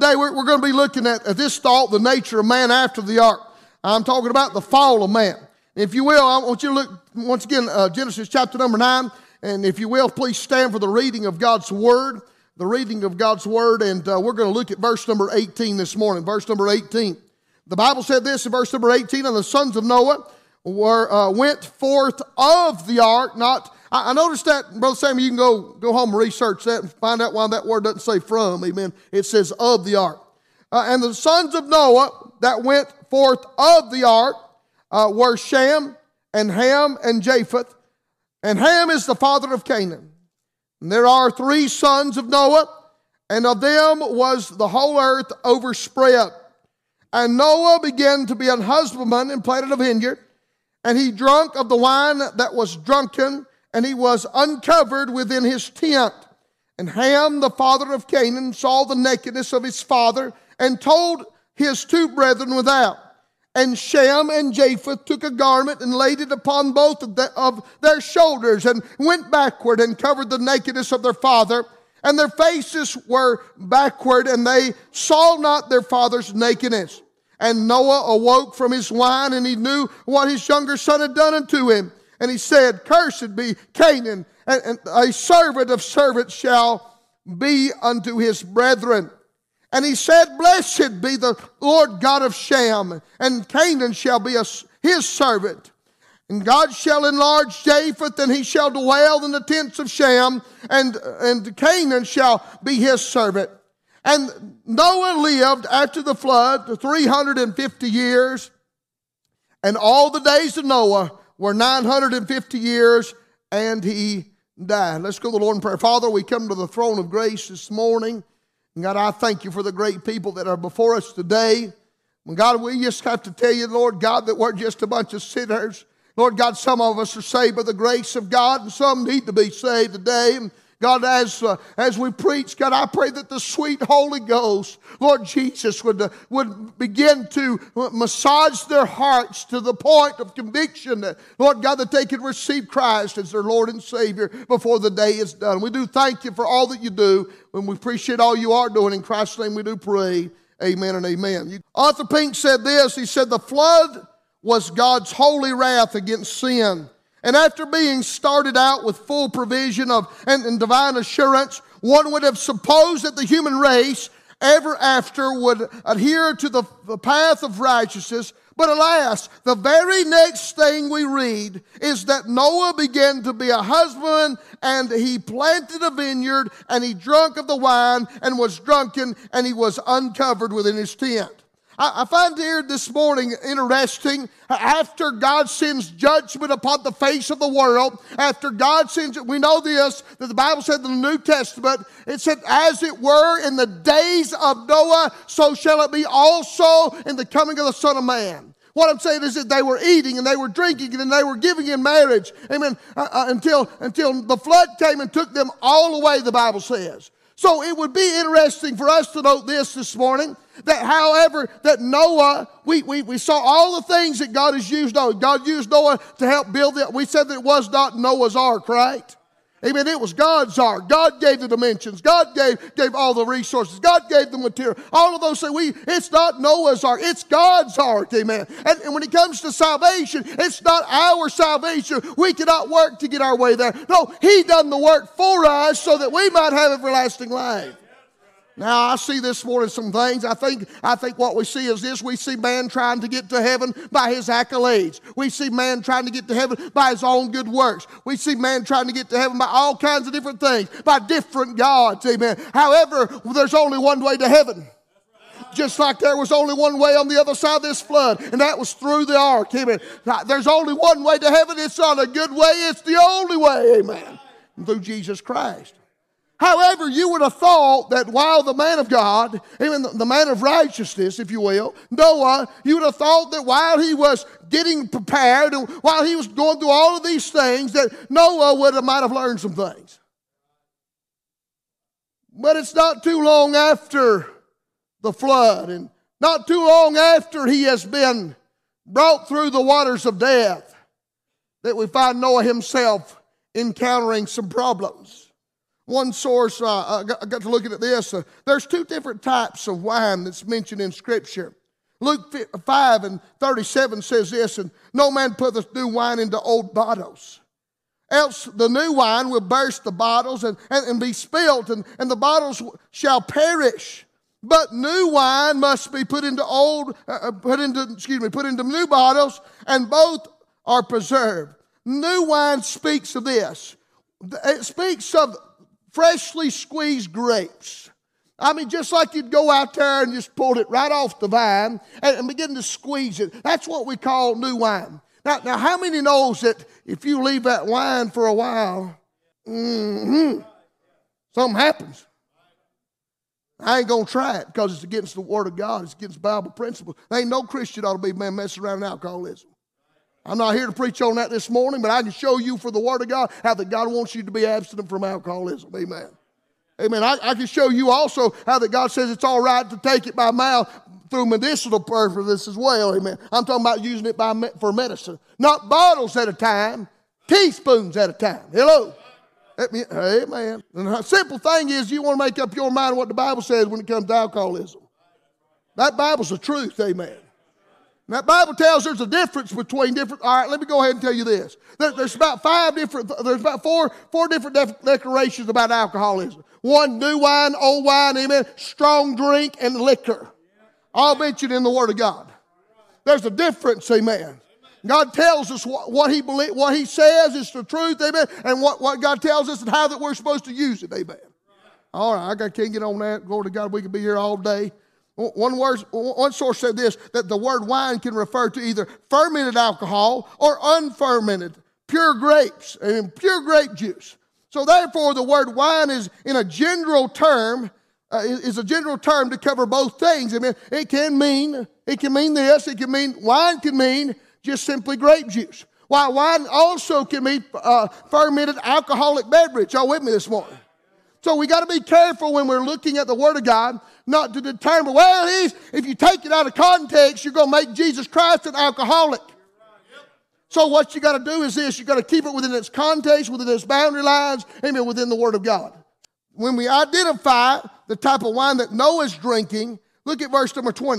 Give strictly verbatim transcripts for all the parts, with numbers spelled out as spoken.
today we're, we're going to be looking at, at this thought, the nature of man after the ark. I'm talking about the fall of man. If you will, I want you to look once again, uh, Genesis chapter number nine. And if you will, please stand for the reading of God's Word. The reading of God's Word. And uh, we're going to look at verse number eighteen this morning. Verse number eighteen. The Bible said this in verse number eighteen, and the sons of Noah were uh, went forth of the ark. Not, I, I noticed that, Brother Samuel, you can go, go home and research that and find out why that word doesn't say from. Amen. It says of the ark. Uh, and the sons of Noah that went forth of the ark uh, were Shem and Ham and Japheth. And Ham is the father of Canaan. And there are three sons of Noah, and of them was the whole earth overspread. And Noah began to be an husbandman and planted a vineyard, and he drank of the wine that was drunken, and he was uncovered within his tent. And Ham, the father of Canaan, saw the nakedness of his father, and told his two brethren without. And Shem and Japheth took a garment and laid it upon both of, the, of their shoulders, and went backward and covered the nakedness of their father. And their faces were backward, and they saw not their father's nakedness. And Noah awoke from his wine, and he knew what his younger son had done unto him. And he said, Cursed be Canaan, and, and a servant of servants shall be unto his brethren. And he said, Blessed be the Lord God of Shem, and Canaan shall be a, his servant. And God shall enlarge Japheth, and he shall dwell in the tents of Shem, and, and Canaan shall be his servant. And Noah lived after the flood three hundred fifty years, and all the days of Noah were nine hundred fifty years, and he died. Let's go to the Lord in prayer. Father, we come to the throne of grace this morning. And God, I thank you for the great people that are before us today. And God, we just have to tell you, Lord God, that we're just a bunch of sinners. Lord God, some of us are saved by the grace of God, and some need to be saved today. And God, as uh, as we preach, God, I pray that the sweet Holy Ghost, Lord Jesus, would, uh, would begin to massage their hearts to the point of conviction that, Lord God, that they can receive Christ as their Lord and Savior before the day is done. We do thank you for all that you do, and we appreciate all you are doing. In Christ's name we do pray. Amen and amen. Arthur Pink said this. He said, the flood was God's holy wrath against sin. And after being started out with full provision of and, and divine assurance, one would have supposed that the human race ever after would adhere to the, the path of righteousness. But alas, the very next thing we read is that Noah began to be a husbandman, and he planted a vineyard, and he drank of the wine, and was drunken, and he was uncovered within his tent. I find here this morning interesting, after God sends judgment upon the face of the world, after God sends, we know this, that the Bible said in the New Testament, it said, as it were in the days of Noah, so shall it be also in the coming of the Son of Man. What I'm saying is that they were eating and they were drinking and they were giving in marriage, amen, uh, uh, until, until the flood came and took them all away, the Bible says. So it would be interesting for us to note this this morning, that however, that Noah, we, we, we saw all the things that God has used Noah. God used Noah to help build it. We said that it was not Noah's ark, right? Amen. It was God's ark. God gave the dimensions. God gave, gave all the resources. God gave the material. All of those things. We, it's not Noah's ark. It's God's ark. Amen. And, and when it comes to salvation, it's not our salvation. We cannot work to get our way there. No, He done the work for us so that we might have everlasting life. Now, I see this morning some things. I think, I think what we see is this. We see man trying to get to heaven by his accolades. We see man trying to get to heaven by his own good works. We see man trying to get to heaven by all kinds of different things, by different gods, amen. However, there's only one way to heaven. Just like there was only one way on the other side of this flood, and that was through the ark, amen. There's only one way to heaven. It's not a good way. It's the only way, amen, through Jesus Christ. However, you would have thought that while the man of God, even the man of righteousness, if you will, Noah, you would have thought that while he was getting prepared, and while he was going through all of these things, that Noah would have, might have learned some things. But it's not too long after the flood, and not too long after he has been brought through the waters of death, that we find Noah himself encountering some problems. One source, uh, I, got, I got to looking at this. Uh, there's two different types of wine that's mentioned in Scripture. Luke five and thirty-seven says this, and no man putteth new wine into old bottles. Else the new wine will burst the bottles and, and, and be spilt, and, and the bottles shall perish. But new wine must be put into old, uh, put into, excuse me, put into new bottles, and both are preserved. New wine speaks of this. It speaks of freshly squeezed grapes. I mean, just like you'd go out there and just pull it right off the vine and, and begin to squeeze it. That's what we call new wine. Now, now, how many knows that if you leave that wine for a while, mm-hmm, something happens? I ain't going to try it because it's against the Word of God. It's against Bible principles. There ain't no Christian ought to be messing around with alcoholism. I'm not here to preach on that this morning, but I can show you for the Word of God how that God wants you to be abstinent from alcoholism. Amen. Amen. I, I can show you also how that God says it's all right to take it by mouth through medicinal purposes as well. Amen. I'm talking about using it by for medicine. Not bottles at a time, teaspoons at a time. Hello. Amen. And the simple thing is you want to make up your mind what the Bible says when it comes to alcoholism. That Bible's the truth. Amen. And that Bible tells there's a difference between different. All right, let me go ahead and tell you this. There, there's about five different, there's about four, four different def- declarations about alcoholism. One, new wine, old wine, amen, strong drink, and liquor. All mentioned in the Word of God. There's a difference, amen. God tells us what, what he believe, what he says is the truth, amen, and what, what God tells us and how that we're supposed to use it, amen. All right, I can't get on that. Glory to God, we could be here all day. One, word, one source said this, that the word wine can refer to either fermented alcohol or unfermented, pure grapes, and pure grape juice. So therefore, the word wine is in a general term, uh, is a general term to cover both things. I mean, it can mean, it can mean this, it can mean, wine can mean just simply grape juice. While wine also can mean uh, fermented alcoholic beverage. Y'all with me this morning? So we got to be careful when we're looking at the Word of God, not to determine, well, he's, if you take it out of context, you're going to make Jesus Christ an alcoholic. So what you got to do is this, you got to keep it within its context, within its boundary lines, amen, within the Word of God. When we identify the type of wine that Noah's drinking, look at verse number twenty.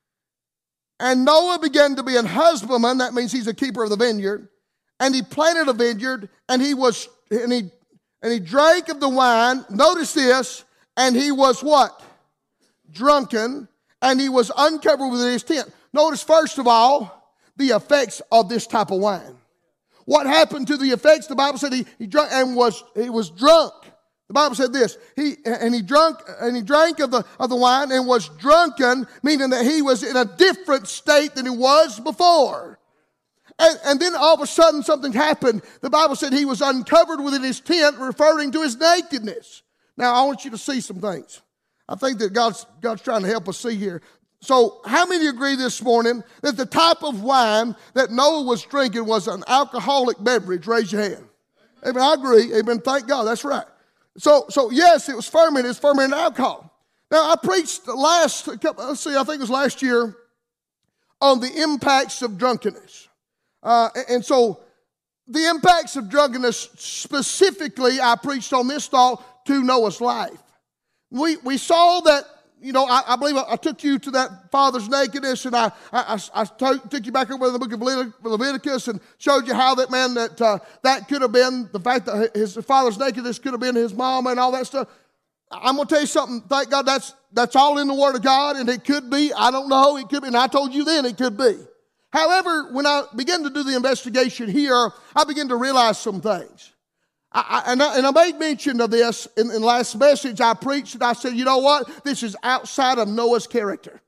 And Noah began to be an husbandman, that means he's a keeper of the vineyard, and he planted a vineyard, and he was, and he, and he drank of the wine, notice this, and he was what? Drunken, and he was uncovered within his tent. Notice first of all, the effects of this type of wine. What happened to the effects? The Bible said he, he drank and was he was drunk. The Bible said this, he and he drunk and he drank of the of the wine and was drunken, meaning that he was in a different state than he was before. And, and then all of a sudden something happened. The Bible said he was uncovered within his tent, referring to his nakedness. Now I want you to see some things. I think that God's God's trying to help us see here. So how many agree this morning that the type of wine that Noah was drinking was an alcoholic beverage? Raise your hand. Amen. I agree. Amen. Thank God. That's right. So, so yes, it was fermented. It's fermented alcohol. Now, I preached last, let's see, I think it was last year, on the impacts of drunkenness. Uh, and so the impacts of drunkenness, specifically, I preached on this thought to Noah's life. We, we saw that, you know, I, I believe I, I took you to that father's nakedness, and I, I, I took, took you back over to the book of Leviticus and showed you how that, man, that uh, that could have been, the fact that his father's nakedness could have been his mama and all that stuff. I'm going to tell you something. Thank God that's that's all in the Word of God, and it could be. I don't know. It could be, and I told you then it could be. However, when I began to do the investigation here, I began to realize some things. I, I, and, I, and I made mention of this in the last message I preached, and I said, you know what? This is outside of Noah's character.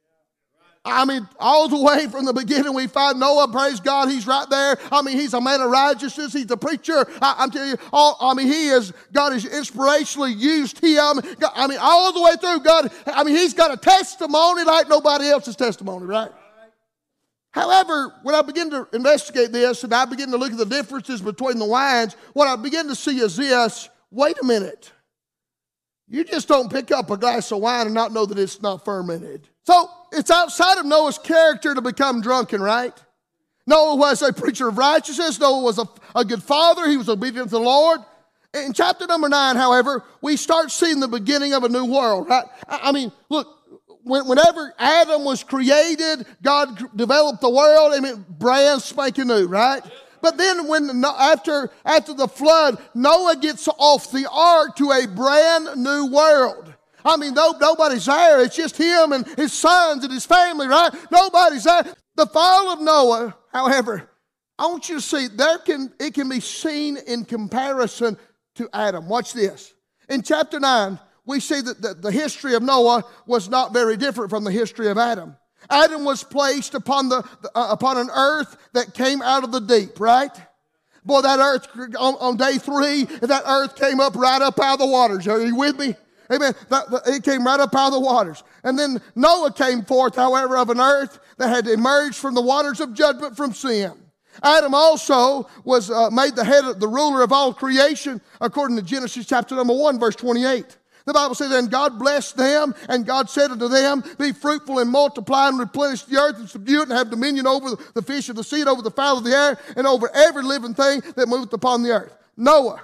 I mean, all the way from the beginning, we find Noah, praise God, he's right there. I mean, he's a man of righteousness. He's a preacher. I, I'm telling you, all, I mean, he is, God has inspirationally used him. God, I mean, all the way through, God, I mean, he's got a testimony like nobody else's testimony, right? However, when I begin to investigate this and I begin to look at the differences between the wines, what I begin to see is this, wait a minute. You just don't pick up a glass of wine and not know that it's not fermented. So it's outside of Noah's character to become drunken, right? Noah was a preacher of righteousness. Noah was a, a good father. He was obedient to the Lord. In chapter number nine, however, we start seeing the beginning of a new world, right? I mean, look, whenever Adam was created, God developed the world. I mean, brand spanking new, right? But then when after after the flood, Noah gets off the ark to a brand new world. I mean, no, nobody's there. It's just him and his sons and his family, right? Nobody's there. The fall of Noah, however, I want you to see there can it can be seen in comparison to Adam. Watch this. In chapter nine, we see that the, the history of Noah was not very different from the history of Adam. Adam was placed upon the uh, upon an earth that came out of the deep, right? Boy, that earth on, on day three, that earth came up right up out of the waters. Are you with me? Amen. That, that, it came right up out of the waters. And then Noah came forth, however, of an earth that had emerged from the waters of judgment from sin. Adam also was uh, made the head of the ruler of all creation, according to Genesis chapter number one, verse twenty-eight. The Bible says, and God blessed them, and God said unto them, be fruitful and multiply and replenish the earth and subdue it and have dominion over the fish of the sea, over the fowl of the air, and over every living thing that moveth upon the earth. Noah,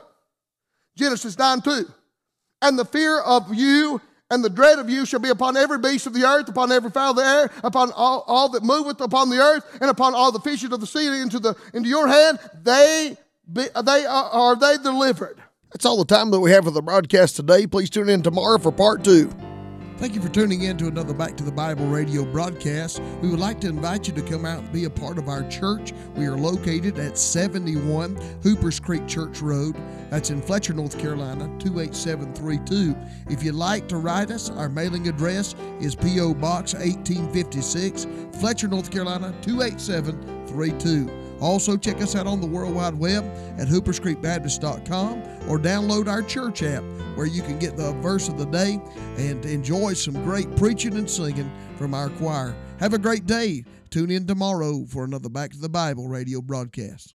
Genesis nine two. And the fear of you and the dread of you shall be upon every beast of the earth, upon every fowl of the air, upon all, all that moveth upon the earth, and upon all the fishes of the sea into the into your hand. They be, they are, are they delivered. That's all the time that we have for the broadcast today. Please tune in tomorrow for part two. Thank you for tuning in to another Back to the Bible radio broadcast. We would like to invite you to come out and be a part of our church. We are located at seventy-one Hoopers Creek Church Road. That's in Fletcher, North Carolina, two eight seven three two. If you'd like to write us, our mailing address is P O Box eighteen fifty-six, Fletcher, North Carolina, two eight seven three two. Also, check us out on the World Wide Web at hoopers creek baptist dot com or download our church app where you can get the verse of the day and enjoy some great preaching and singing from our choir. Have a great day. Tune in tomorrow for another Back to the Bible radio broadcast.